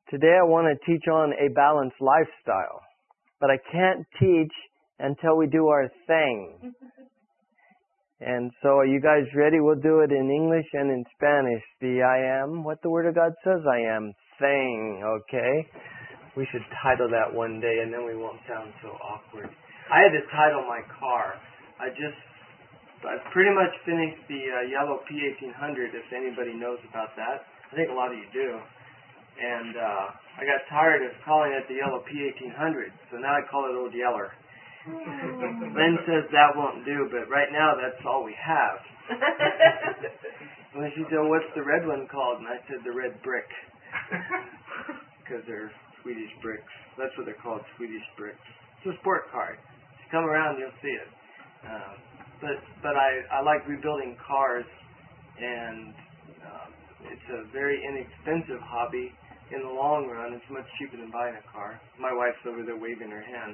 Today I want to teach on a balanced lifestyle, but I can't teach until we do our thing. And so are you guys ready? We'll do it in English and in Spanish. The I am, what the Word of God says I am, thing, okay? We should title that one day and then we won't sound so awkward. I had to title my car. I've pretty much finished the yellow P1800, if anybody knows about that. I think a lot of you do. And I got tired of calling it the yellow P1800, so now I call it Old Yeller. Lynn says that won't do, but right now that's all we have. And she said, what's the red one called? And I said, the red brick. Because they're Swedish bricks. That's what they're called, Swedish bricks. It's a sport car. If you come around, you'll see it. But I like rebuilding cars, and it's a very inexpensive hobby. In the long run, it's much cheaper than buying a car. My wife's over there waving her hand.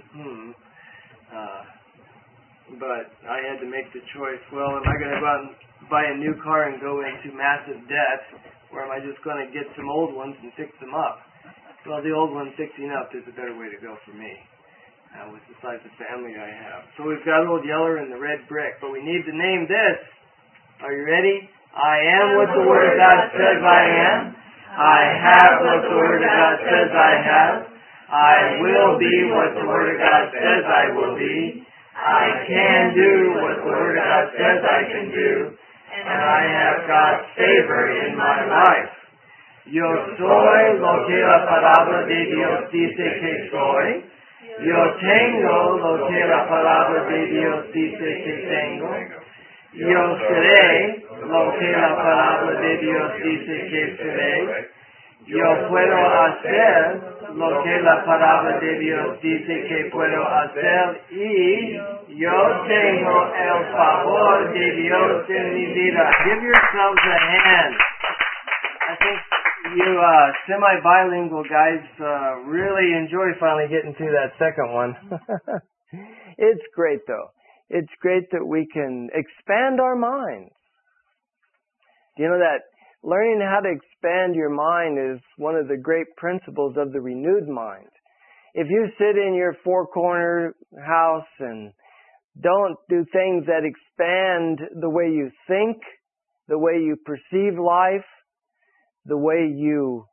But I had to make the choice. Well, am I going to go out and buy a new car and go into massive debt, or am I just going to get some old ones and fix them up? Well, the old one fixing up is a better way to go for me, with the size of family I have. So we've got Old Yeller and the red brick, but we need to name this. Are you ready? I am what the Word of God says I am. I have what the Word of God says I have. I will be what the Word of God says I will be. I can do what the Word of God says I can do. And I have God's favor in my life. Yo soy lo que la palabra de Dios dice que soy. Yo tengo lo que la palabra de Dios dice que tengo. Yo seré lo que la palabra de Dios dice que seré. Yo puedo hacer lo que la palabra de Dios dice que puedo hacer. Y yo tengo el favor de Dios en mi vida. Give yourselves a hand. I think you semi-bilingual guys really enjoy finally getting to that second one. It's great though. It's great that we can expand our minds. You know that learning how to expand your mind is one of the great principles of the renewed mind. If you sit in your four-corner house and don't do things that expand the way you think, the way you perceive life, the way you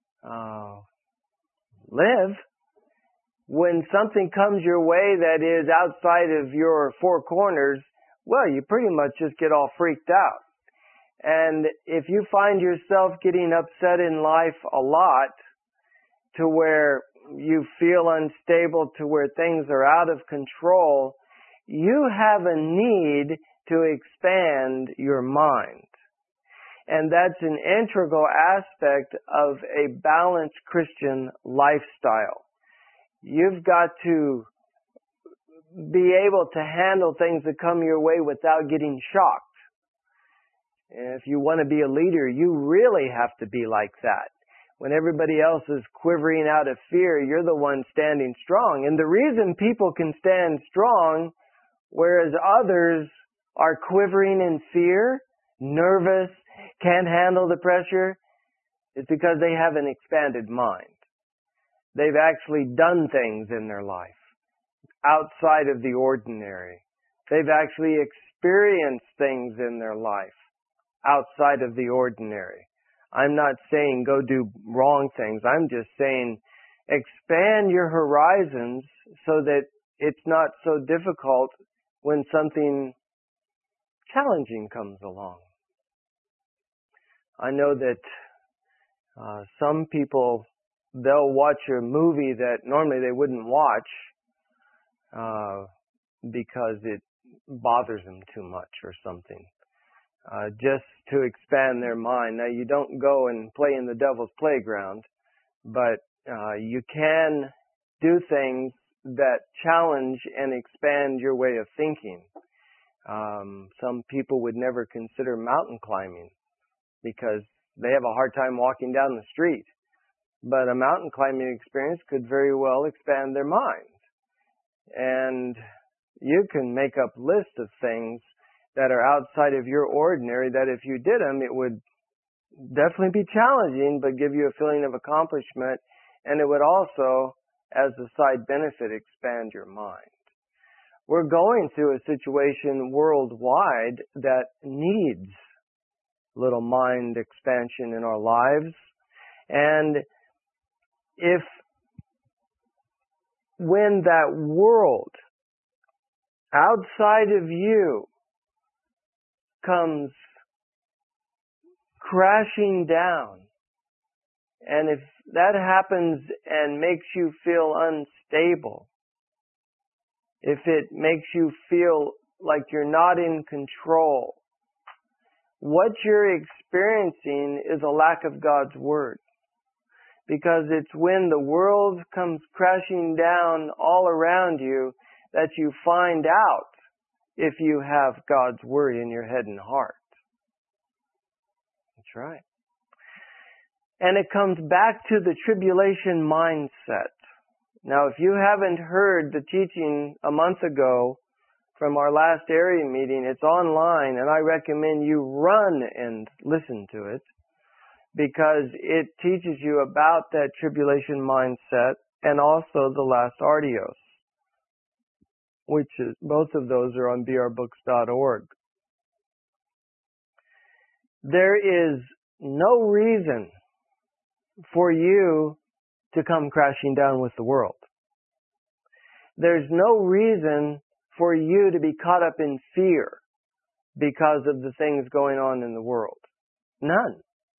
live, when something comes your way that is outside of your four corners, well, you pretty much just get all freaked out. And if you find yourself getting upset in life a lot to where you feel unstable, to where things are out of control, you have a need to expand your mind. And that's an integral aspect of a balanced Christian lifestyle. You've got to be able to handle things that come your way without getting shocked. If you want to be a leader, you really have to be like that. When everybody else is quivering out of fear, you're the one standing strong. And the reason people can stand strong, whereas others are quivering in fear, nervous, can't handle the pressure, is because they have an expanded mind. They've actually done things in their life outside of the ordinary. They've actually experienced things in their life outside of the ordinary. I'm not saying go do wrong things. I'm just saying expand your horizons so that it's not so difficult when something challenging comes along. I know that some people, they'll watch a movie that normally they wouldn't watch because it bothers them too much or something. Just to expand their mind. Now, you don't go and play in the devil's playground, but you can do things that challenge and expand your way of thinking. Some people would never consider mountain climbing because they have a hard time walking down the street. But a mountain climbing experience could very well expand their mind. And you can make up lists of things that are outside of your ordinary that if you did them, it would definitely be challenging, but give you a feeling of accomplishment. And it would also, as a side benefit, expand your mind. We're going through a situation worldwide that needs little mind expansion in our lives. And if when that world outside of you comes crashing down, and if that happens and makes you feel unstable, if it makes you feel like you're not in control, what you're experiencing is a lack of God's Word. Because it's when the world comes crashing down all around you that you find out if you have God's Word in your head and heart. That's right. And it comes back to the tribulation mindset. Now, if you haven't heard the teaching a month ago from our last area meeting, it's online, and I recommend you run and listen to it, because it teaches you about that tribulation mindset and also the last Artios, which is, both of those are on brbooks.org. There is no reason for you to come crashing down with the world. There's no reason for you to be caught up in fear because of the things going on in the world. None.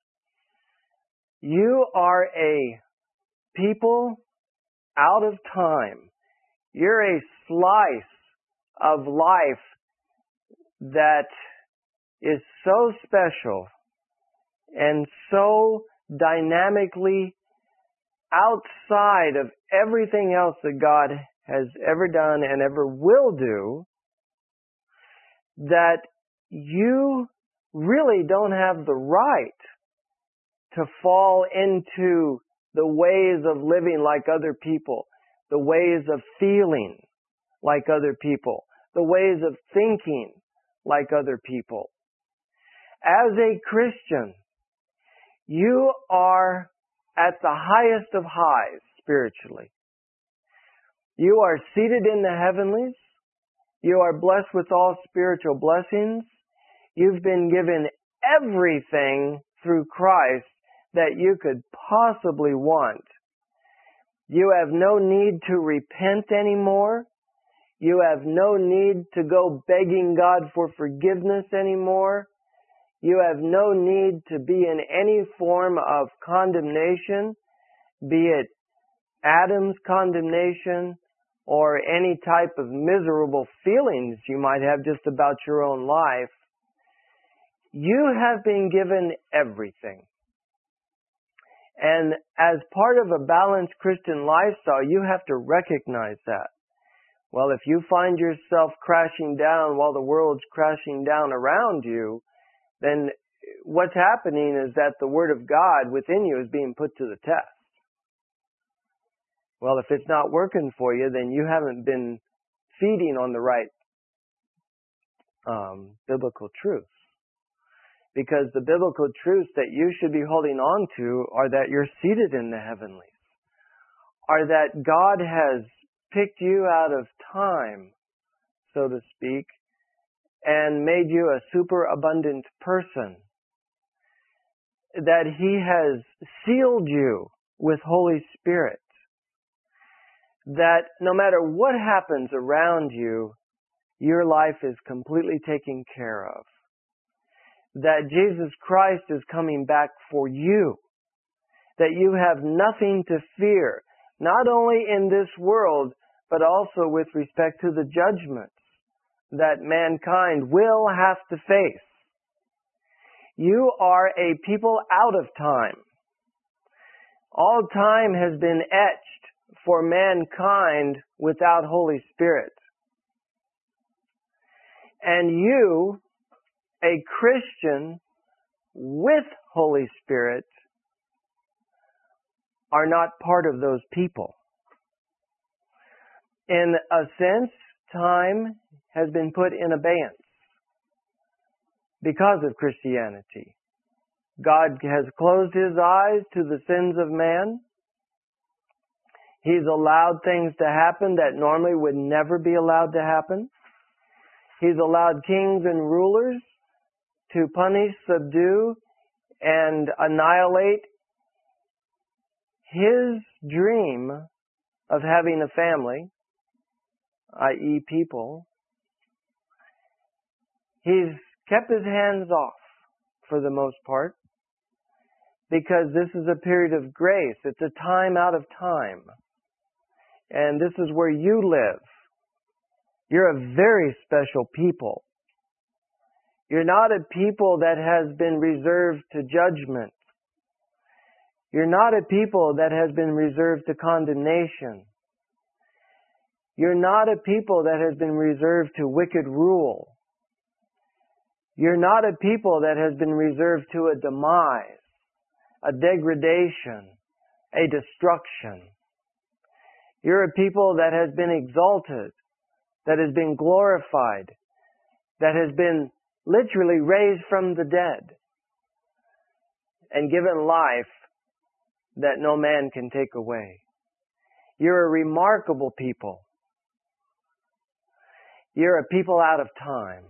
You are a people out of time. You're a slice of life that is so special and so dynamically outside of everything else that God has ever done and ever will do, that you really don't have the right to fall into the ways of living like other people, the ways of feeling like other people, the ways of thinking like other people. As a Christian, you are at the highest of highs spiritually. You are seated in the heavenlies. You are blessed with all spiritual blessings. You've been given everything through Christ that you could possibly want. You have no need to repent anymore. You have no need to go begging God for forgiveness anymore. You have no need to be in any form of condemnation, be it Adam's condemnation or any type of miserable feelings you might have just about your own life. You have been given everything. And as part of a balanced Christian lifestyle, you have to recognize that. Well, if you find yourself crashing down while the world's crashing down around you, then what's happening is that the Word of God within you is being put to the test. Well, if it's not working for you, then you haven't been feeding on the right biblical truths. Because the biblical truths that you should be holding on to are that you're seated in the heavenlies, are that God has picked you out of time, so to speak, and made you a superabundant person, that He has sealed you with Holy Spirit, that no matter what happens around you, your life is completely taken care of, that Jesus Christ is coming back for you, that you have nothing to fear, not only in this world, but also with respect to the judgments that mankind will have to face. You are a people out of time. All time has been etched for mankind without Holy Spirit. And you, a Christian with Holy Spirit, are not part of those people. In a sense, time has been put in abeyance because of Christianity, God has closed His eyes to the sins of man. He's allowed things to happen that normally would never be allowed to happen. He's allowed kings and rulers to punish, subdue, and annihilate His dream of having a family, i.e. people. He's kept His hands off for the most part because this is a period of grace. It's a time out of time. And this is where you live. You're a very special people. You're not a people that has been reserved to judgment. You're not a people that has been reserved to condemnation. You're not a people that has been reserved to wicked rule. You're not a people that has been reserved to a demise, a degradation, a destruction. You're a people that has been exalted, that has been glorified, that has been literally raised from the dead and given life that no man can take away. You're a remarkable people. You're a people out of time.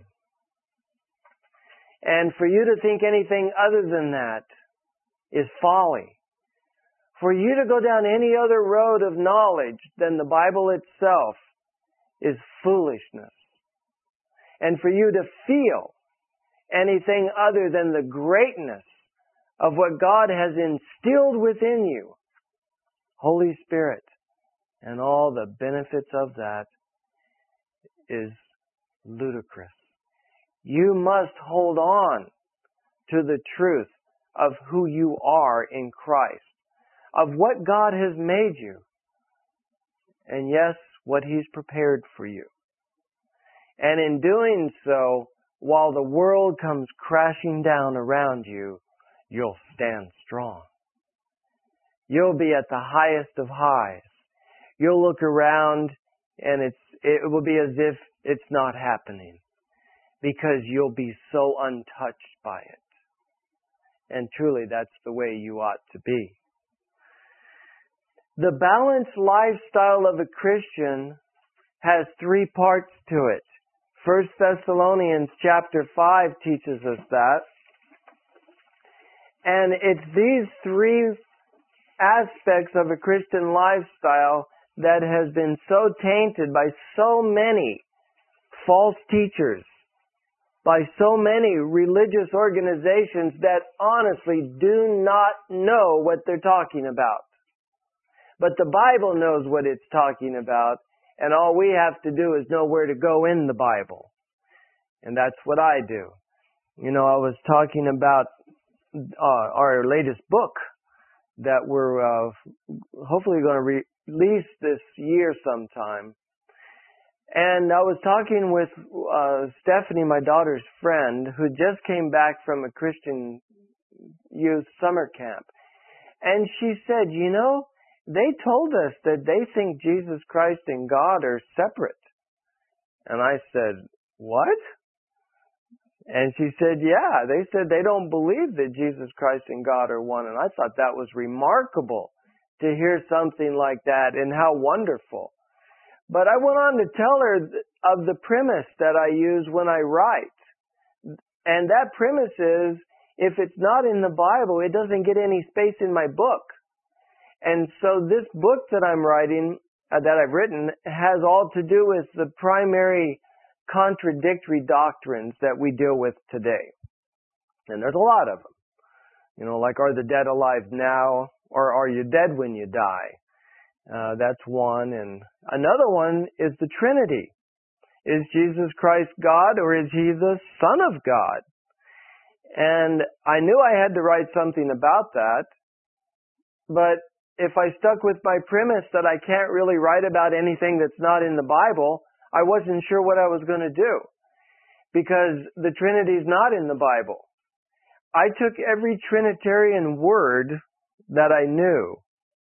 And for you to think anything other than that is folly. For you to go down any other road of knowledge than the Bible itself is foolishness. And for you to feel anything other than the greatness of what God has instilled within you, Holy Spirit, and all the benefits of that, is ludicrous. You must hold on to the truth of who you are in Christ, of what God has made you, and yes, what He's prepared for you. And in doing so, while the world comes crashing down around you, you'll stand strong. You'll be at the highest of highs. You'll look around and it will be as if it's not happening, because you'll be so untouched by it. And truly, that's the way you ought to be. The balanced lifestyle of a Christian has three parts to it. 1 Thessalonians chapter 5 teaches us that. And it's these three aspects of a Christian lifestyle that has been so tainted by so many false teachers, by so many religious organizations that honestly do not know what they're talking about. But the Bible knows what it's talking about, and all we have to do is know where to go in the Bible. And that's what I do. You know, I was talking about our latest book that we're hopefully going to release this year sometime. And I was talking with Stephanie, my daughter's friend, who just came back from a Christian youth summer camp. And she said, you know, they told us that they think Jesus Christ and God are separate. And I said, what? And she said, yeah, they said they don't believe that Jesus Christ and God are one. And I thought that was remarkable to hear something like that, and how wonderful. But I went on to tell her of the premise that I use when I write. And that premise is, if it's not in the Bible, it doesn't get any space in my book. And so this book that I'm writing, that I've written, has all to do with the primary contradictory doctrines that we deal with today. And there's a lot of them. You know, like, are the dead alive now, or are you dead when you die? That's one. And another one is the Trinity. Is Jesus Christ God, or is He the Son of God? And I knew I had to write something about that, but if I stuck with my premise that I can't really write about anything that's not in the Bible, I wasn't sure what I was going to do, because the Trinity is not in the Bible. I took every Trinitarian word that I knew.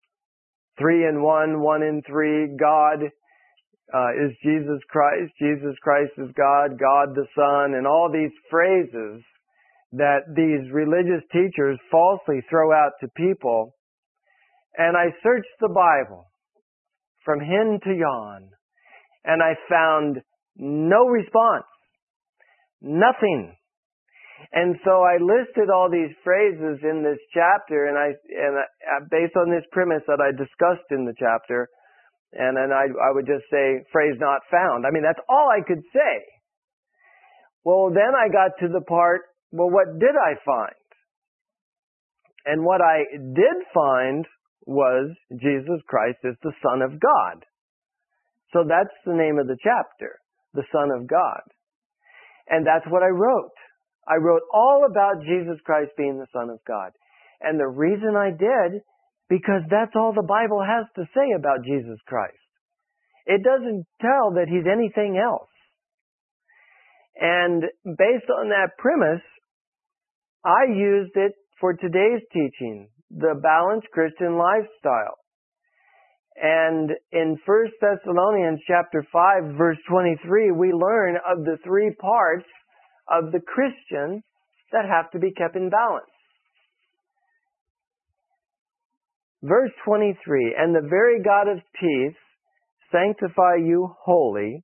3 in 1, 1 in 3, God is Jesus Christ is God, God the Son, and all these phrases that these religious teachers falsely throw out to people. And I searched the Bible from hin to yon, and I found no response. Nothing. And so I listed all these phrases in this chapter, and I based on this premise that I discussed in the chapter, and then I would just say, phrase not found. I mean, that's all I could say. Well, then I got to the part, well, what did I find? And what I did find was Jesus Christ is the Son of God. So that's the name of the chapter, the Son of God. And that's what I wrote. I wrote all about Jesus Christ being the Son of God. And the reason I did, because that's all the Bible has to say about Jesus Christ. It doesn't tell that He's anything else. And based on that premise, I used it for today's teaching, the balanced Christian lifestyle. And in 1 Thessalonians chapter 5, verse 23, we learn of the three parts of the Christian that have to be kept in balance. Verse 23, and the very God of peace sanctify you wholly,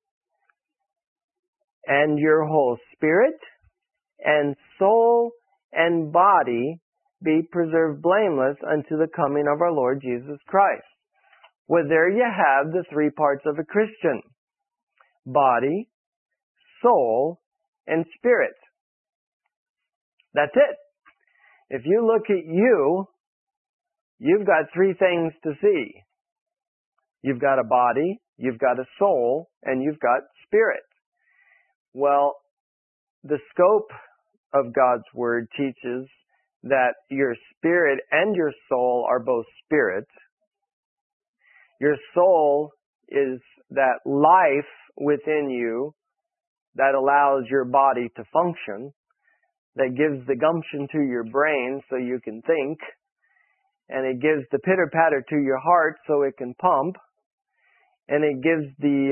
and your whole spirit and soul and body be preserved blameless unto the coming of our Lord Jesus Christ. Well, there you have the three parts of a Christian. Body, soul, and spirit. That's it. If you look at you, you've got three things to see. You've got a body, you've got a soul, and you've got spirit. Well, the scope of God's Word teaches that your spirit and your soul are both spirit. Your soul is that life within you that allows your body to function, that gives the gumption to your brain so you can think, and it gives the pitter-patter to your heart so it can pump, and it gives the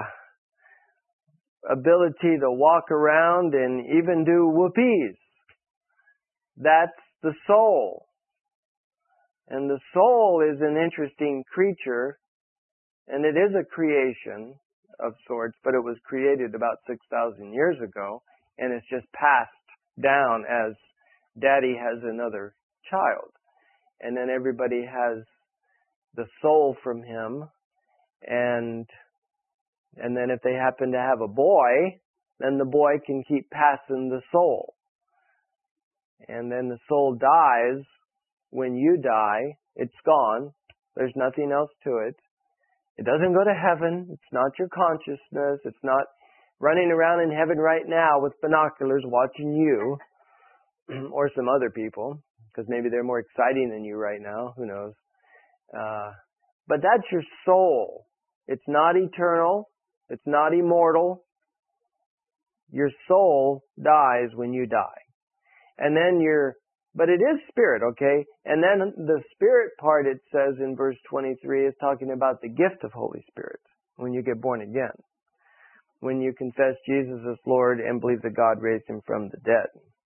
ability to walk around and even do whoopies. That's the soul. And the soul is an interesting creature, and it is a creation of sorts, but it was created about 6,000 years ago, and it's just passed down as daddy has another child. And then everybody has the soul from him, and then if they happen to have a boy, then the boy can keep passing the soul. And then the soul dies. When you die, it's gone. There's nothing else to it. It doesn't go to heaven. It's not your consciousness. It's not running around in heaven right now with binoculars watching you or some other people, because maybe they're more exciting than you right now. Who knows? But that's your soul. It's not eternal. It's not immortal. Your soul dies when you die. And then but it is spirit, okay? And then the spirit part, it says in verse 23, is talking about the gift of Holy Spirit when you get born again. When you confess Jesus as Lord and believe that God raised Him from the dead.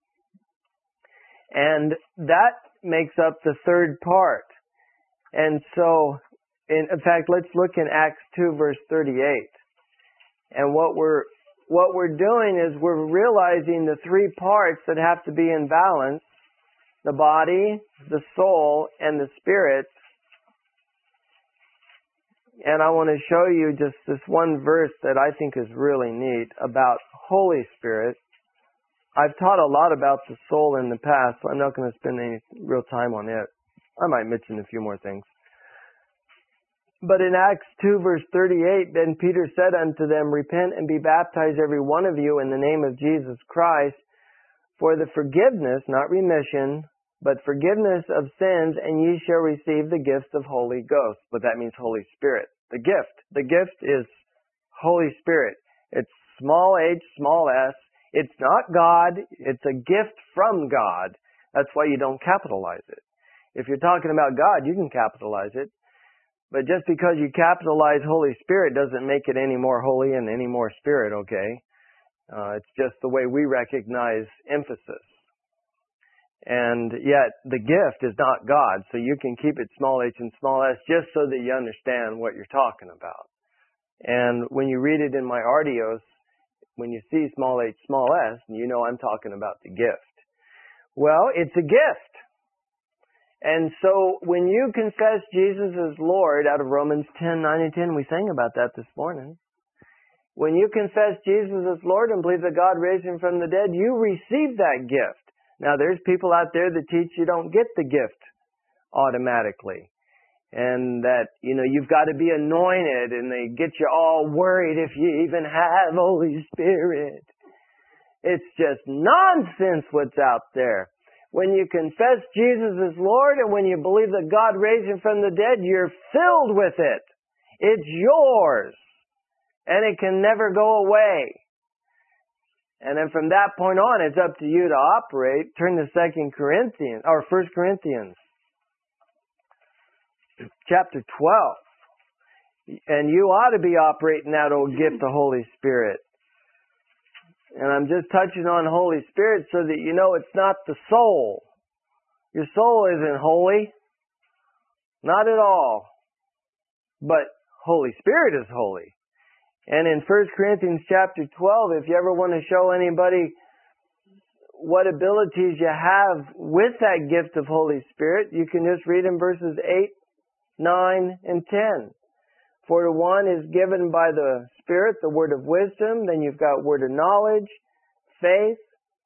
And that makes up the third part. And so, in fact, let's look in Acts 2, verse 38. And what we're doing is we're realizing the three parts that have to be in balance: the body, the soul, and the spirit. And I want to show you just this one verse that I think is really neat about Holy Spirit. I've taught a lot about the soul in the past, so I'm not going to spend any real time on it. I might mention a few more things. But in Acts 2, verse 38, then Peter said unto them, Repent and be baptized every one of you in the name of Jesus Christ for the forgiveness, not remission, but forgiveness of sins, and ye shall receive the gift of Holy Ghost. But that means Holy Spirit. The gift. The gift is Holy Spirit. It's small h, small s. It's not God. It's a gift from God. That's why you don't capitalize it. If you're talking about God, you can capitalize it. But just because you capitalize Holy Spirit doesn't make it any more holy and any more spirit, okay? It's just the way we recognize emphasis. And yet the gift is not God, so you can keep it small h and small s just so that you understand what you're talking about. And when you read it in my Artios, when you see small h, small s, you know I'm talking about the gift. Well, it's a gift. And so when you confess Jesus as Lord out of Romans 10, 9 and 10, we sang about that this morning. When you confess Jesus as Lord and believe that God raised Him from the dead, you receive that gift. Now there's people out there that teach you don't get the gift automatically. And that, you've got to be anointed, and they get you all worried if you even have Holy Spirit. It's just nonsense what's out there. When you confess Jesus as Lord and when you believe that God raised Him from the dead, you're filled with it. It's yours. And it can never go away. And then from that point on, it's up to you to operate. Turn to 1 Corinthians chapter 12. And you ought to be operating that old gift, the Holy Spirit. And I'm just touching on Holy Spirit so that you know it's not the soul. Your soul isn't holy. Not at all. But Holy Spirit is holy. And in 1 Corinthians chapter 12, if you ever want to show anybody what abilities you have with that gift of Holy Spirit, you can just read in verses 8, 9, and 10. For to one is given by the Spirit the word of wisdom, then you've got word of knowledge, faith,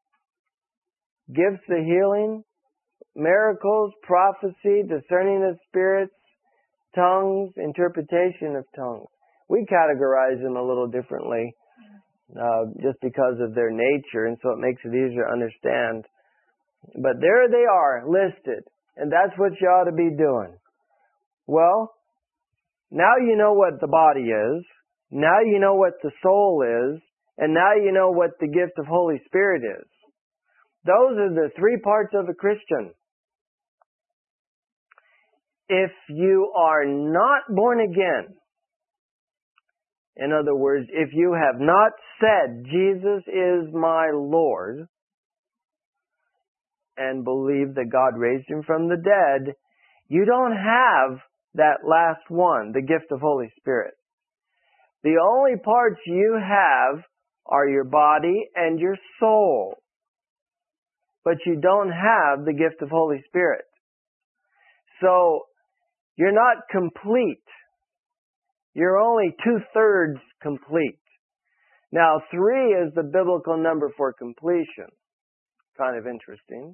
gifts of healing, miracles, prophecy, discerning of spirits, tongues, interpretation of tongues. We categorize them a little differently just because of their nature, and so it makes it easier to understand. But there they are, listed, and that's what you ought to be doing. Well, now you know what the body is, now you know what the soul is, and now you know what the gift of Holy Spirit is. Those are the three parts of a Christian. If you are not born again, in other words, if you have not said, Jesus is my Lord, and believe that God raised Him from the dead, you don't have that last one, the gift of Holy Spirit. The only parts you have are your body and your soul. But you don't have the gift of Holy Spirit. So, you're not complete. You're only 2/3 complete. Now, 3 is the biblical number for completion. Kind of interesting.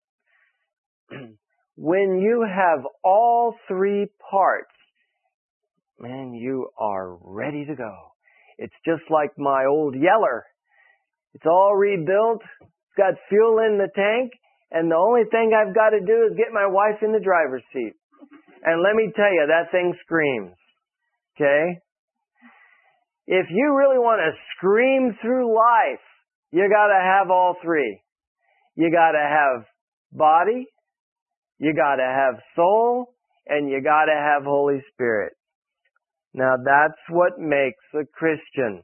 When you have all 3 parts, man, you are ready to go. It's just like my old Yeller. It's all rebuilt. It's got fuel in the tank. And the only thing I've got to do is get my wife in the driver's seat. And let me tell you, that thing screams. Okay? If you really want to scream through life, you got to have all 3. You got to have body, you got to have soul, and you got to have Holy Spirit. Now that's what makes a Christian.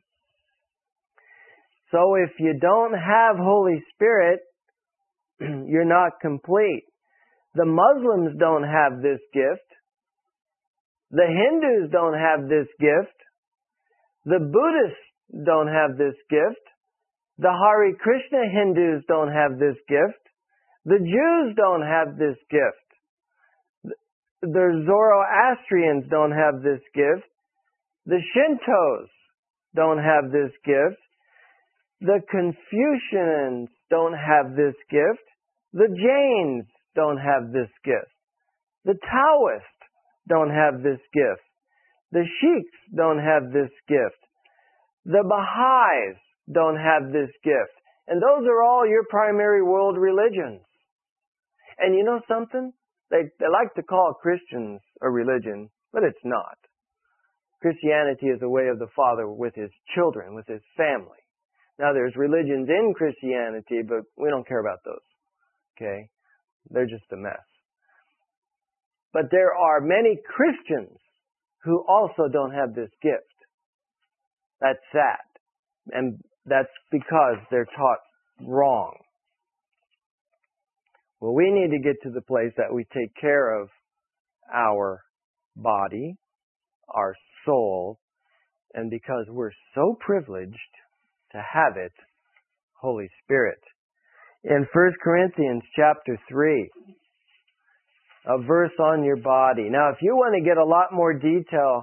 So if you don't have Holy Spirit, you're not complete. The Muslims don't have this gift. The Hindus don't have this gift. The Buddhists don't have this gift. The Hare Krishna Hindus don't have this gift. The Jews don't have this gift. The Zoroastrians don't have this gift. The Shintos don't have this gift. The Confucians don't have this gift. The Jains don't have this gift. The Taoists don't have this gift. The Sheiks don't have this gift. The Baha'is don't have this gift. And those are all your primary world religions. And you know something? They like to call Christians a religion, but it's not. Christianity is a way of the Father with His children, with His family. Now there's religions in Christianity, but we don't care about those. Okay? They're just a mess. But there are many Christians who also don't have this gift. That's sad. And that's because they're taught wrong. Well, we need to get to the place that we take care of our body, our soul, and because we're so privileged to have it, Holy Spirit. In 1 Corinthians chapter 3, a verse on your body. Now, if you want to get a lot more detail,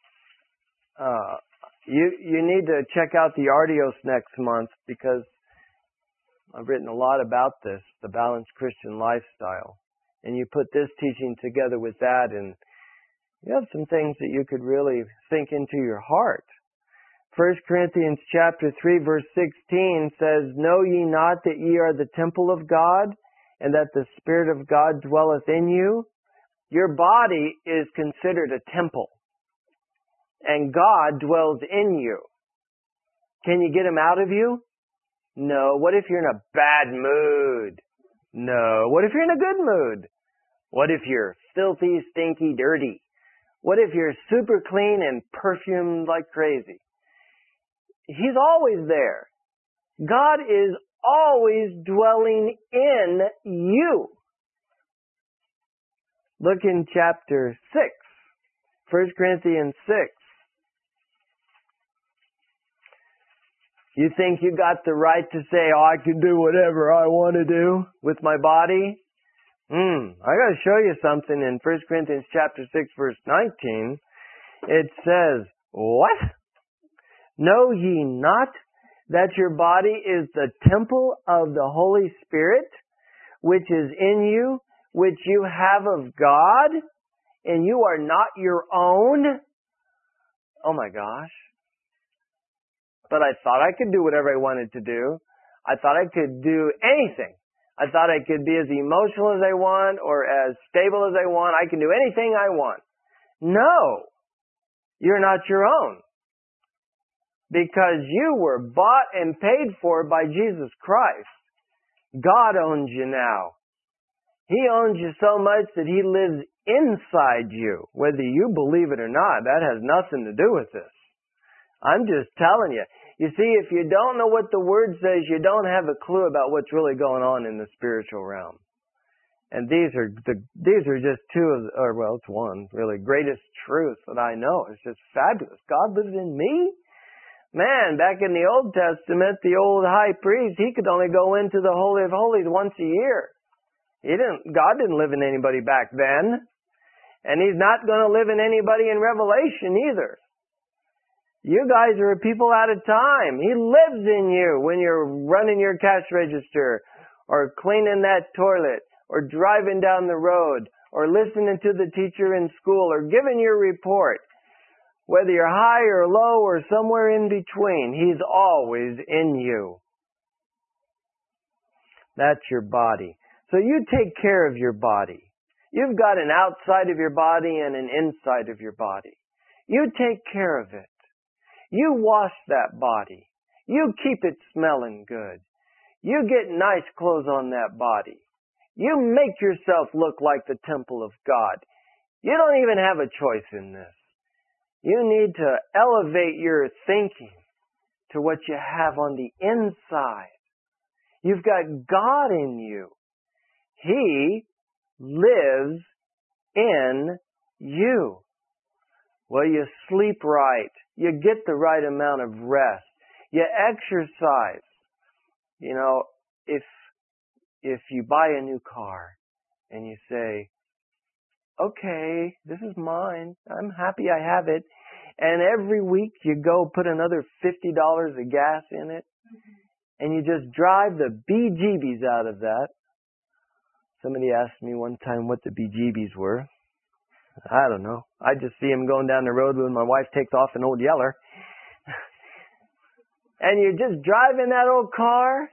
you need to check out the Artios next month, because I've written a lot about this, the balanced Christian lifestyle. And you put this teaching together with that, and you have some things that you could really sink into your heart. 1 Corinthians chapter 3 verse 16 says, Know ye not that ye are the temple of God, and that the Spirit of God dwelleth in you? Your body is considered a temple, and God dwells in you. Can you get Him out of you? No. What if you're in a bad mood? No. What if you're in a good mood? What if you're filthy, stinky, dirty? What if you're super clean and perfumed like crazy? He's always there. God is always dwelling in you. Look in chapter 6, 1 Corinthians 6. You think you got the right to say, oh, I can do whatever I want to do with my body? I got to show you something in 1 Corinthians chapter 6, verse 19. It says, what? Know ye not that your body is the temple of the Holy Spirit, which is in you, which you have of God, and you are not your own? Oh my gosh. But I thought I could do whatever I wanted to do. I thought I could do anything. I thought I could be as emotional as I want or as stable as I want. I can do anything I want. No. You're not your own. Because you were bought and paid for by Jesus Christ. God owns you now. He owns you so much that He lives inside you. Whether you believe it or not, that has nothing to do with this. I'm just telling you. You see, if you don't know what the Word says, you don't have a clue about what's really going on in the spiritual realm. And these are just two of, or well, it's one, really, greatest truths that I know. It's just fabulous. God lives in me? Man, back in the Old Testament, the old high priest, he could only go into the Holy of Holies once a year. God didn't live in anybody back then. And He's not going to live in anybody in Revelation either. You guys are a people out of time. He lives in you when you're running your cash register, or cleaning that toilet, or driving down the road, or listening to the teacher in school, or giving your report. Whether you're high or low or somewhere in between, He's always in you. That's your body. So you take care of your body. You've got an outside of your body and an inside of your body. You take care of it. You wash that body. You keep it smelling good. You get nice clothes on that body. You make yourself look like the temple of God. You don't even have a choice in this. You need to elevate your thinking to what you have on the inside. You've got God in you. He lives in you. Well, you sleep right. You get the right amount of rest. You exercise. You know, if you buy a new car and you say, okay, this is mine. I'm happy I have it. And every week you go put another $50 of gas in it, and you just drive the bejeebies out of that. Somebody asked me one time what the bejeebies were. I don't know. I just see him going down the road when my wife takes off an old Yeller. And you're just driving that old car.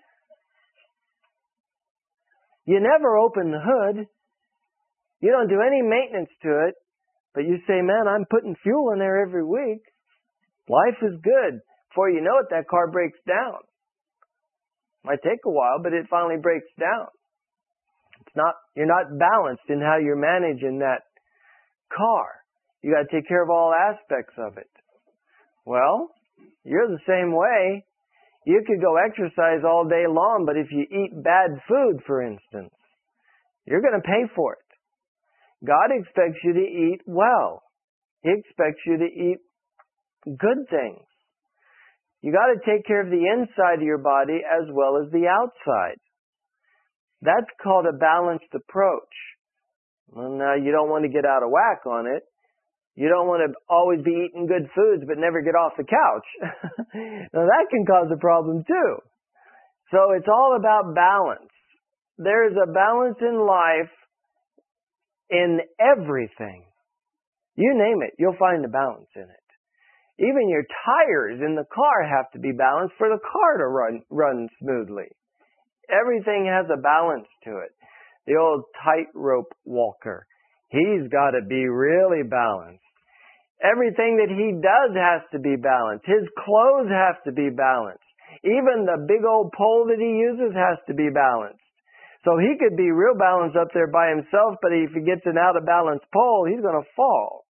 You never open the hood. You don't do any maintenance to it. But you say, man, I'm putting fuel in there every week. Life is good. Before you know it, that car breaks down. Might take a while, but it finally breaks down. You're not balanced in how you're managing that car. You got to take care of all aspects of it. Well, you're the same way. You could go exercise all day long, but if you eat bad food, for instance, You're going to pay for it. God expects you to eat well. He expects you to eat good things. You got to take care of the inside of your body as well as the outside. That's called a balanced approach. Well, now you don't want to get out of whack on it. You don't want to always be eating good foods but never get off the couch. Now that can cause a problem too. So it's all about balance. There's a balance in life in everything. You name it, you'll find a balance in it. Even your tires in the car have to be balanced for the car to run smoothly. Everything has a balance to it. The old tightrope walker, he's got to be really balanced. Everything that he does has to be balanced. His clothes have to be balanced. Even the big old pole that he uses has to be balanced. So he could be real balanced up there by himself, but if he gets an out of balance pole, he's going to fall.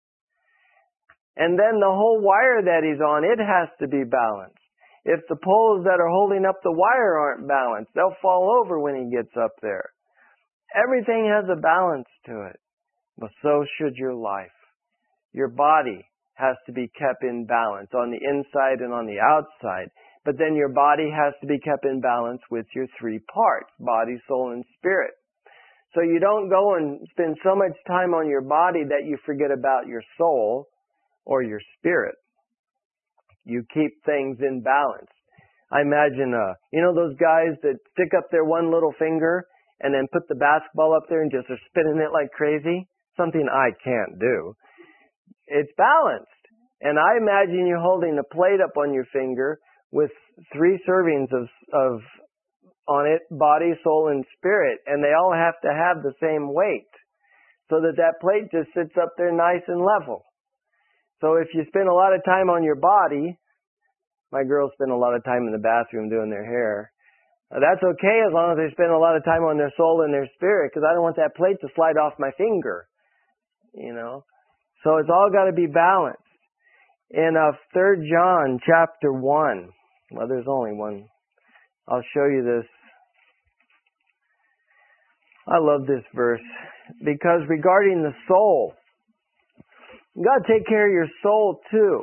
And then the whole wire that he's on, it has to be balanced. If the poles that are holding up the wire aren't balanced, they'll fall over when he gets up there. Everything has a balance to it. But so should your life. Your body has to be kept in balance on the inside and on the outside. But then your body has to be kept in balance with your three parts, body, soul, and spirit. So you don't go and spend so much time on your body that you forget about your soul or your spirit. You keep things in balance. I imagine, those guys that stick up their one little finger and then put the basketball up there and just are spinning it like crazy? Something I can't do. It's balanced. And I imagine you holding a plate up on your finger with 3 servings of on it, body, soul, and spirit, and they all have to have the same weight so that that plate just sits up there nice and level. So if you spend a lot of time on your body, my girls spend a lot of time in the bathroom doing their hair. That's okay as long as they spend a lot of time on their soul and their spirit, because I don't want that plate to slide off my finger. So it's all got to be balanced. In 3 John chapter 1, well, there's only one. I'll show you this. I love this verse because regarding the soul, you got to take care of your soul too.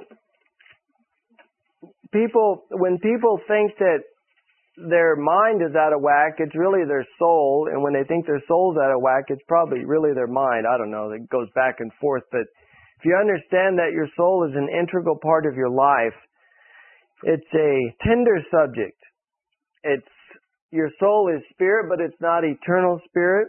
When people think that their mind is out of whack, it's really their soul. And when they think their soul's out of whack, it's probably really their mind. I don't know. It goes back and forth. But if you understand that your soul is an integral part of your life, it's a tender subject. Your soul is spirit, but it's not eternal spirit.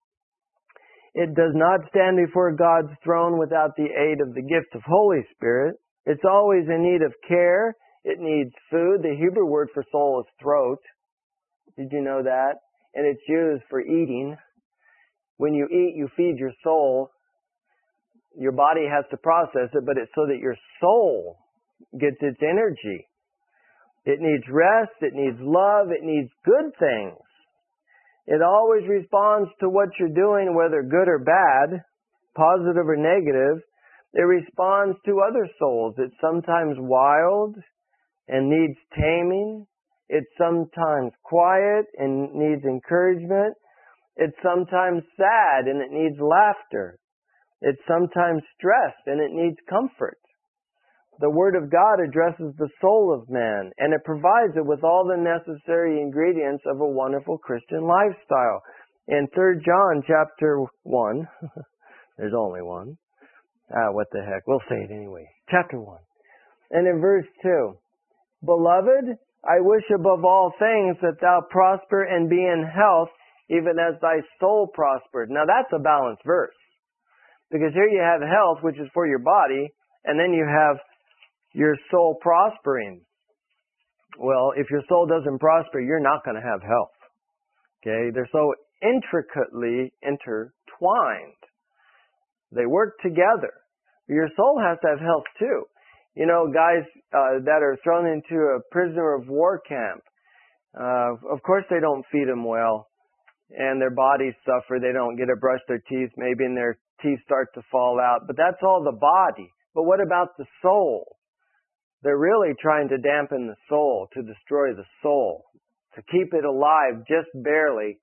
It does not stand before God's throne without the aid of the gift of Holy Spirit. It's always in need of care. It needs food. The Hebrew word for soul is throat. Did you know that? And it's used for eating. When you eat, you feed your soul. Your body has to process it, but it's so that your soul gets its energy. It needs rest. It needs love. It needs good things. It always responds to what you're doing, whether good or bad, positive or negative. It responds to other souls. It's sometimes wild and needs taming. It's sometimes quiet and needs encouragement. It's sometimes sad and it needs laughter. It's sometimes stressed and it needs comfort. The Word of God addresses the soul of man, and it provides it with all the necessary ingredients of a wonderful Christian lifestyle. In 3 John chapter 1, there's only one. What the heck, we'll say it anyway. Chapter 1. And in verse 2, Beloved, I wish above all things that thou prosper and be in health, even as thy soul prospered. Now that's a balanced verse. Because here you have health, which is for your body, and then you have your soul prospering. Well, if your soul doesn't prosper, you're not going to have health. Okay? They're so intricately intertwined. They work together. Your soul has to have health too. Guys that are thrown into a prisoner of war camp, of course they don't feed them well, and their bodies suffer. They don't get to brush their teeth, maybe, and their teeth start to fall out. But that's all the body. But what about the soul? They're really trying to dampen the soul, to destroy the soul, to keep it alive just barely.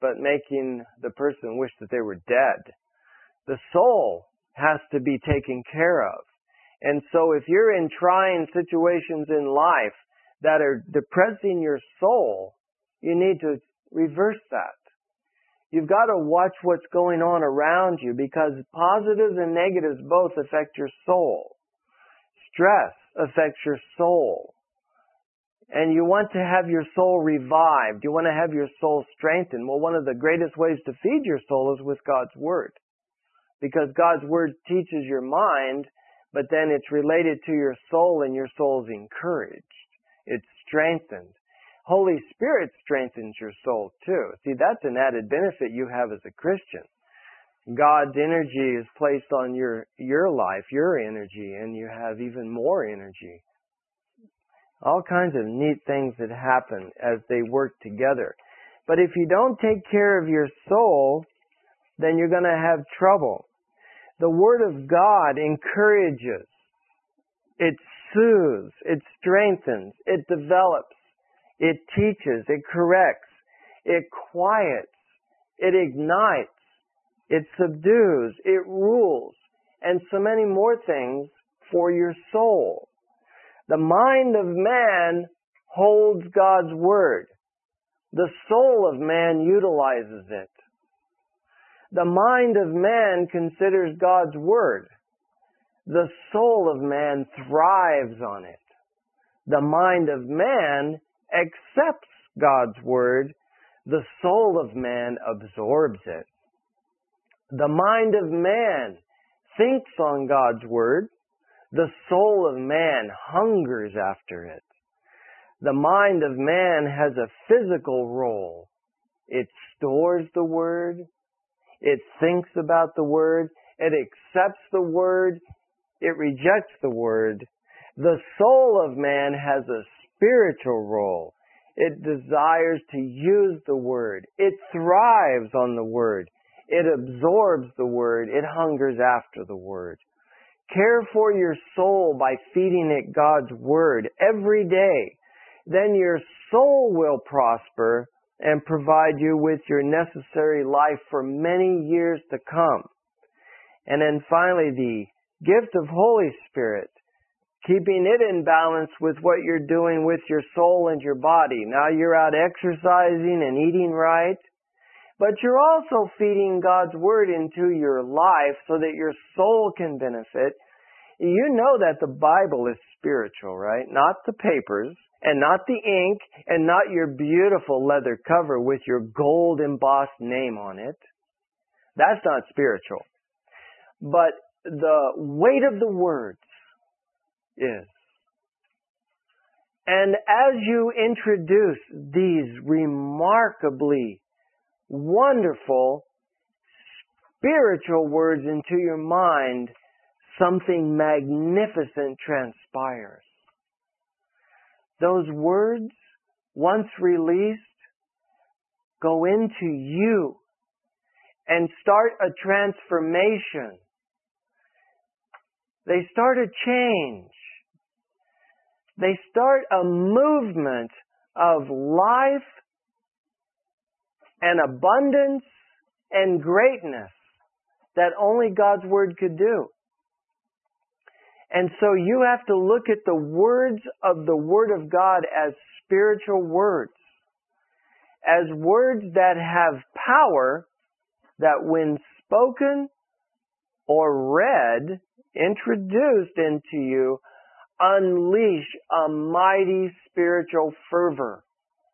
but making the person wish that they were dead. The soul has to be taken care of. And so if you're in trying situations in life that are depressing your soul, you need to reverse that. You've got to watch what's going on around you, because positives and negatives both affect your soul. Stress affects your soul. And you want to have your soul revived. You want to have your soul strengthened. Well, one of the greatest ways to feed your soul is with God's Word. Because God's Word teaches your mind, but then it's related to your soul, and your soul's encouraged. It's strengthened. Holy Spirit strengthens your soul too. See, that's an added benefit you have as a Christian. God's energy is placed on your life, your energy, and you have even more energy. All kinds of neat things that happen as they work together. But if you don't take care of your soul, then you're going to have trouble. The Word of God encourages. It soothes. It strengthens. It develops. It teaches. It corrects. It quiets. It ignites. It subdues. It rules. And so many more things for your soul. The mind of man holds God's Word. The soul of man utilizes it. The mind of man considers God's Word. The soul of man thrives on it. The mind of man accepts God's Word. The soul of man absorbs it. The mind of man thinks on God's Word. The soul of man hungers after it. The mind of man has a physical role. It stores the Word. It thinks about the Word. It accepts the Word. It rejects the Word. The soul of man has a spiritual role. It desires to use the Word. It thrives on the Word. It absorbs the Word. It hungers after the Word. Care for your soul by feeding it God's Word every day. Then your soul will prosper and provide you with your necessary life for many years to come. And then finally, the gift of Holy Spirit, keeping it in balance with what you're doing with your soul and your body. Now you're out exercising and eating right, but you're also feeding God's Word into your life so that your soul can benefit. You know that the Bible is spiritual, right? Not the papers, and not the ink, and not your beautiful leather cover with your gold embossed name on it. That's not spiritual. But the weight of the words is. And as you introduce these remarkably wonderful spiritual words into your mind, something magnificent transpires. Those words, once released, go into you and start a transformation. They start a change. They start a movement of life and abundance and greatness that only God's Word could do. And so you have to look at the words of the Word of God as spiritual words. As words that have power, that when spoken or read, introduced into you, unleash a mighty spiritual fervor.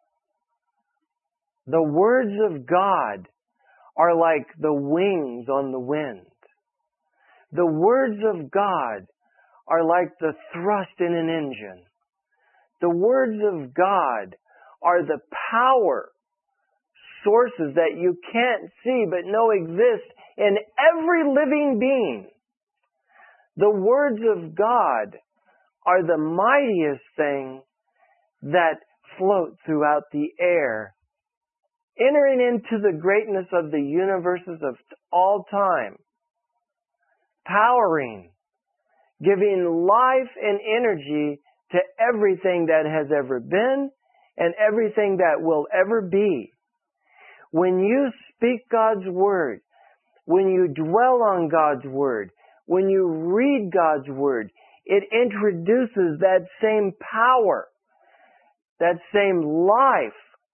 The words of God are like the wings on the wind. The words of God are like the thrust in an engine. The words of God are the power sources that you can't see but know exist in every living being. The words of God are the mightiest thing that float throughout the air, entering into the greatness of the universes of all time, powering, giving life and energy to everything that has ever been and everything that will ever be. When you speak God's Word, when you dwell on God's Word, when you read God's Word, it introduces that same power, that same life,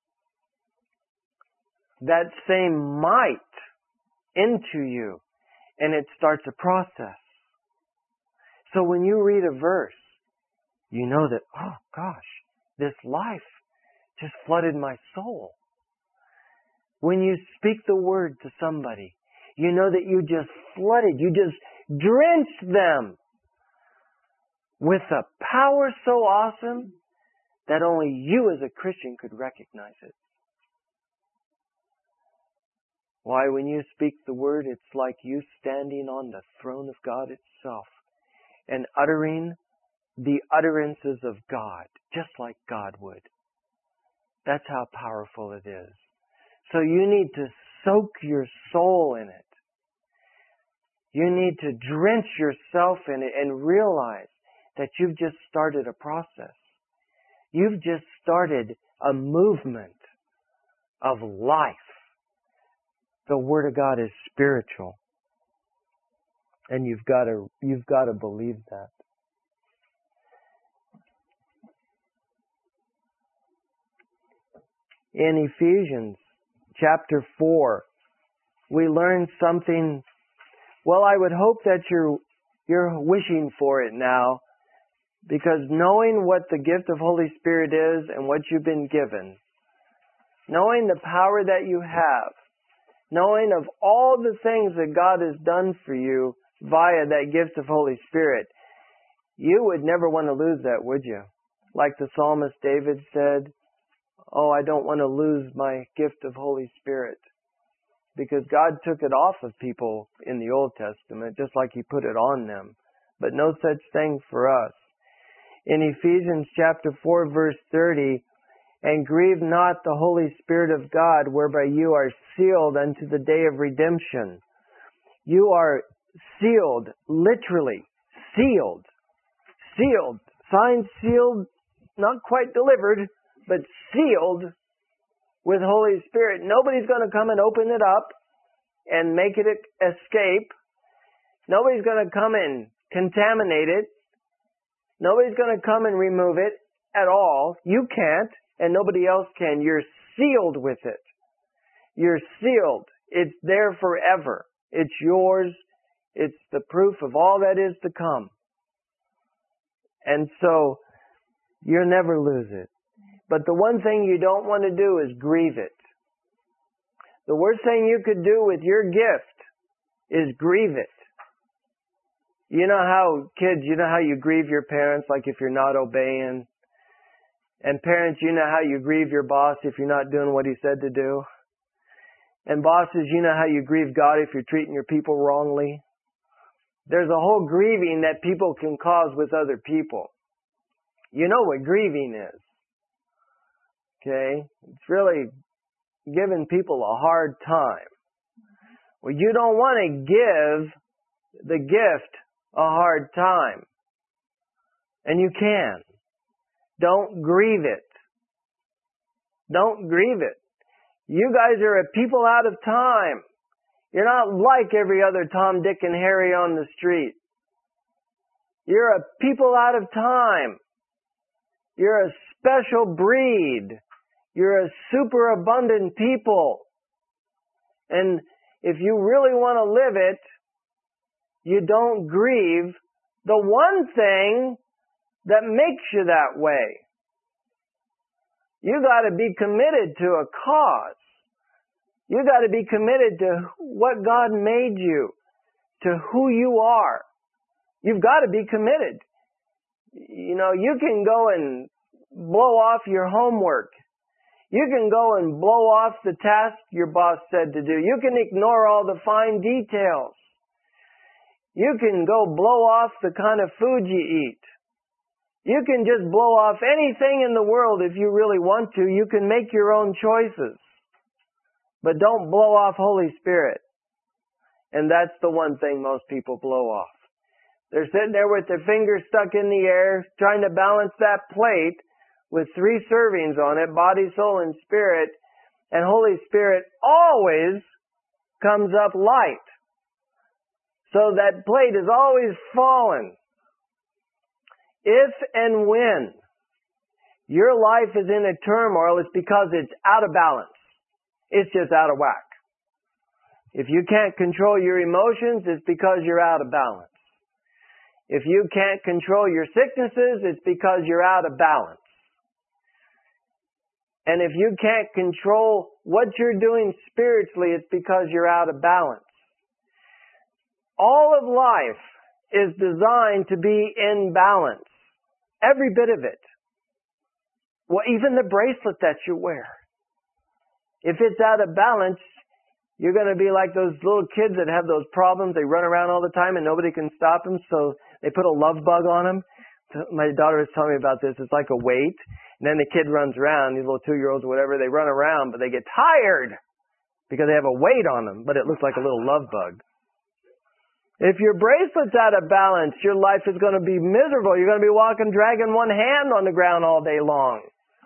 that same might into you, and it starts a process. So when you read a verse, you know that, oh gosh, this life just flooded my soul. When you speak the Word to somebody, you know that you just flooded, you just drenched them with a power so awesome that only you as a Christian could recognize it. Why, when you speak the Word, it's like you standing on the throne of God itself and uttering the utterances of God, just like God would. That's how powerful it is. So you need to soak your soul in it. You need to drench yourself in it and realize that you've just started a process. You've just started a movement of life. The Word of God is spiritual. And you've got to believe that. In Ephesians chapter 4, we learn something. Well, I would hope that you're wishing for it now, because knowing what the gift of Holy Spirit is and what you've been given, knowing the power that you have, knowing of all the things that God has done for you via that gift of Holy Spirit, you would never want to lose that, would you? Like the psalmist David said, oh, I don't want to lose my gift of Holy Spirit. Because God took it off of people in the Old Testament, just like He put it on them. But no such thing for us. In Ephesians chapter 4, verse 30, and grieve not the Holy Spirit of God, whereby you are sealed unto the day of redemption. You are sealed, literally, sealed. Sealed. Signed, sealed, not quite delivered, but sealed with Holy Spirit. Nobody's going to come and open it up and make it escape. Nobody's going to come and contaminate it. Nobody's going to come and remove it at all. You can't, and nobody else can. You're sealed with it. You're sealed. It's there forever. It's yours. It's the proof of all that is to come. And so, you'll never lose it. But the one thing you don't want to do is grieve it. The worst thing you could do with your gift is grieve it. You know how, kids, you know how you grieve your parents, like if you're not obeying? And parents, you know how you grieve your boss if you're not doing what he said to do? And bosses, you know how you grieve God if you're treating your people wrongly? There's a whole grieving that people can cause with other people. You know what grieving is. Okay? It's really giving people a hard time. Well, you don't want to give the gift a hard time. And you can. Don't grieve it. Don't grieve it. You guys are a people out of time. You're not like every other Tom, Dick, and Harry on the street. You're a people out of time. You're a special breed. You're a super abundant people. And if you really want to live it, you don't grieve the one thing that makes you that way. You got to be committed to a cause. You got to be committed to what God made you, to who you are. You've got to be committed. You know, you can go and blow off your homework. You can go and blow off the task your boss said to do. You can ignore all the fine details. You can go blow off the kind of food you eat. You can just blow off anything in the world if you really want to. You can make your own choices. But don't blow off Holy Spirit. And that's the one thing most people blow off. They're sitting there with their fingers stuck in the air, trying to balance that plate with 3 servings on it, body, soul, and spirit. And Holy Spirit always comes up light. So that plate is always fallen. If and when your life is in a turmoil, it's because it's out of balance. It's just out of whack. If you can't control your emotions, it's because you're out of balance. If you can't control your sicknesses, it's because you're out of balance. And if you can't control what you're doing spiritually, it's because you're out of balance. All of life is designed to be in balance. Every bit of it. Well, even the bracelet that you wear. If it's out of balance, you're going to be like those little kids that have those problems. They run around all the time and nobody can stop them, so they put a love bug on them. My daughter was telling me about this. It's like a weight. And then the kid runs around, these little 2-year-olds or whatever, they run around, but they get tired because they have a weight on them, but it looks like a little love bug. If your bracelet's out of balance, your life is going to be miserable. You're going to be walking, dragging one hand on the ground all day long.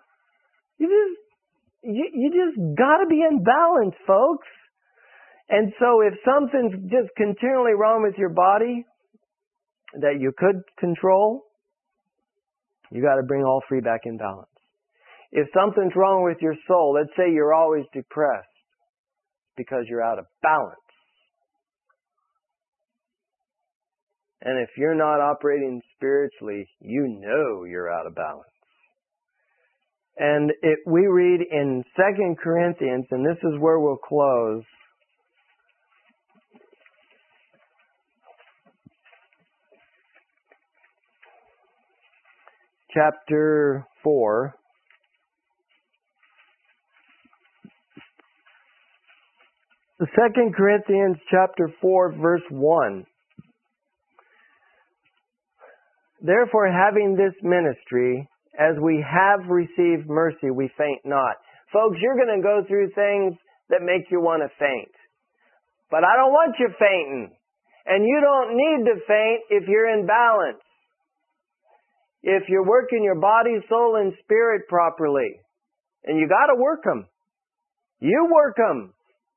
You just got to be in balance, folks. And so if something's just continually wrong with your body that you could control, you got to bring all three back in balance. If something's wrong with your soul, let's say you're always depressed because you're out of balance. And if you're not operating spiritually, you know you're out of balance. And we read in 2 Corinthians, and this is where we'll close. Chapter 4. The 2 Corinthians chapter 4, verse 1. Therefore, having this ministry, as we have received mercy, we faint not. Folks, you're going to go through things that make you want to faint. But I don't want you fainting. And you don't need to faint if you're in balance. If you're working your body, soul, and spirit properly. And you got to work them. You work them.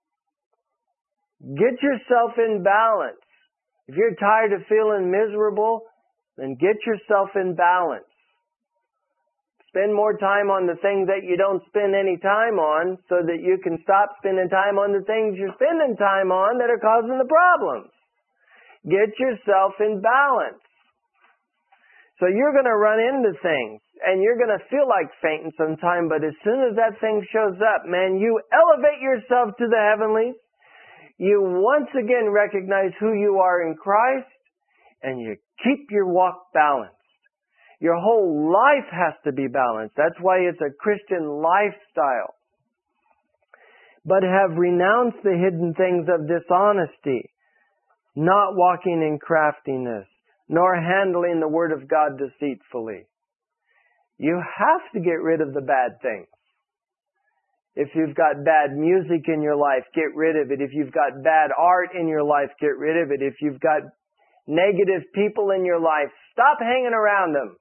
Get yourself in balance. If you're tired of feeling miserable, then get yourself in balance. Spend more time on the things that you don't spend any time on so that you can stop spending time on the things you're spending time on that are causing the problems. Get yourself in balance. So you're going to run into things and you're going to feel like fainting sometime, but as soon as that thing shows up, man, you elevate yourself to the heavenlies. You once again recognize who you are in Christ and you keep your walk balanced. Your whole life has to be balanced. That's why it's a Christian lifestyle. But have renounced the hidden things of dishonesty, not walking in craftiness, nor handling the word of God deceitfully. You have to get rid of the bad things. If you've got bad music in your life, get rid of it. If you've got bad art in your life, get rid of it. If you've got negative people in your life, stop hanging around them.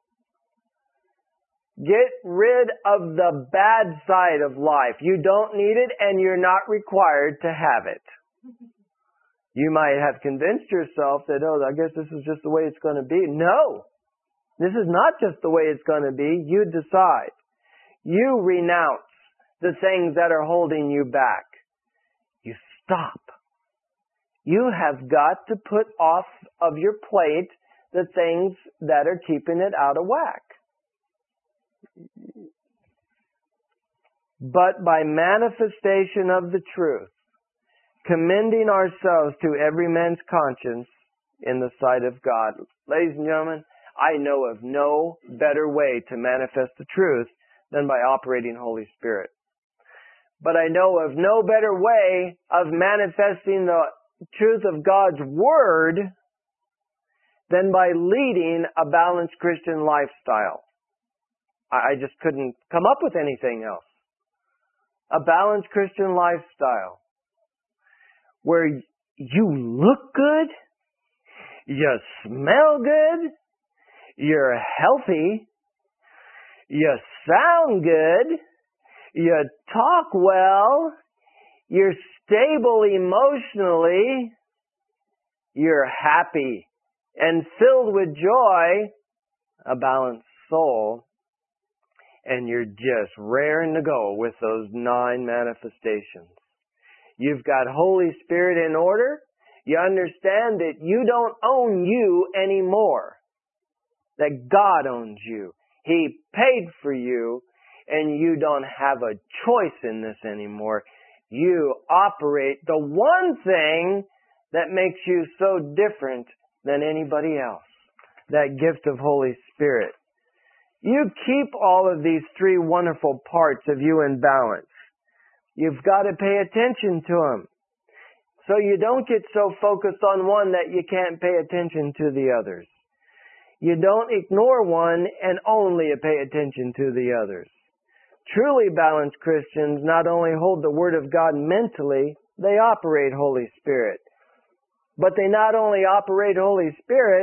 Get rid of the bad side of life. You don't need it and you're not required to have it. You might have convinced yourself that, oh, I guess this is just the way it's going to be. No, this is not just the way it's going to be. You decide. You renounce the things that are holding you back. You stop. You have got to put off of your plate the things that are keeping it out of whack. But by manifestation of the truth, commending ourselves to every man's conscience in the sight of God. Ladies and gentlemen, I know of no better way to manifest the truth than by operating Holy Spirit. But I know of no better way of manifesting the truth of God's Word than by leading a balanced Christian lifestyle. I just couldn't come up with anything else. A balanced Christian lifestyle where you look good, you smell good, you're healthy, you sound good, You talk well. You're stable emotionally. You're happy and filled with joy, a balanced soul, and you're just raring to go with those 9 manifestations. You've got Holy Spirit in order. You understand that you don't own you anymore. That God owns you. He paid for you, and you don't have a choice in this anymore. You operate the one thing that makes you so different than anybody else. That gift of Holy Spirit. You keep all of these 3 wonderful parts of you in balance. You've got to pay attention to them. So you don't get so focused on one that you can't pay attention to the others. You don't ignore one and only pay attention to the others. Truly balanced Christians not only hold the Word of God mentally, they operate Holy Spirit. But they not only operate Holy Spirit,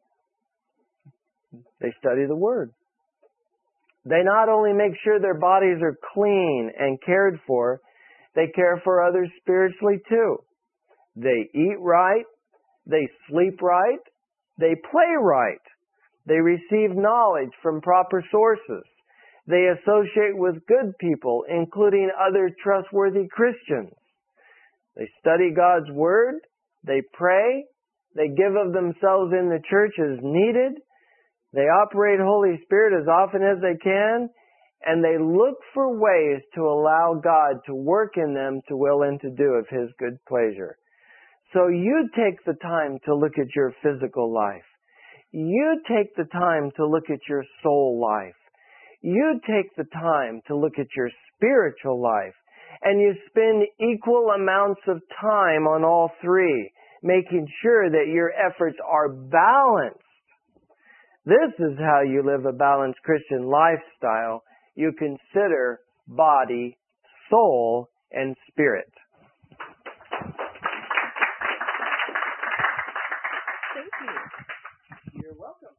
they study the Word. They not only make sure their bodies are clean and cared for, they care for others spiritually too. They eat right, they sleep right, they play right, they receive knowledge from proper sources, they associate with good people, including other trustworthy Christians. They study God's Word, they pray, they give of themselves in the church as needed, they operate Holy Spirit as often as they can, and they look for ways to allow God to work in them to will and to do of His good pleasure. So you take the time to look at your physical life. You take the time to look at your soul life. You take the time to look at your spiritual life. And you spend equal amounts of time on all 3, making sure that your efforts are balanced. This is how you live a balanced Christian lifestyle. You consider body, soul, and spirit. Thank you.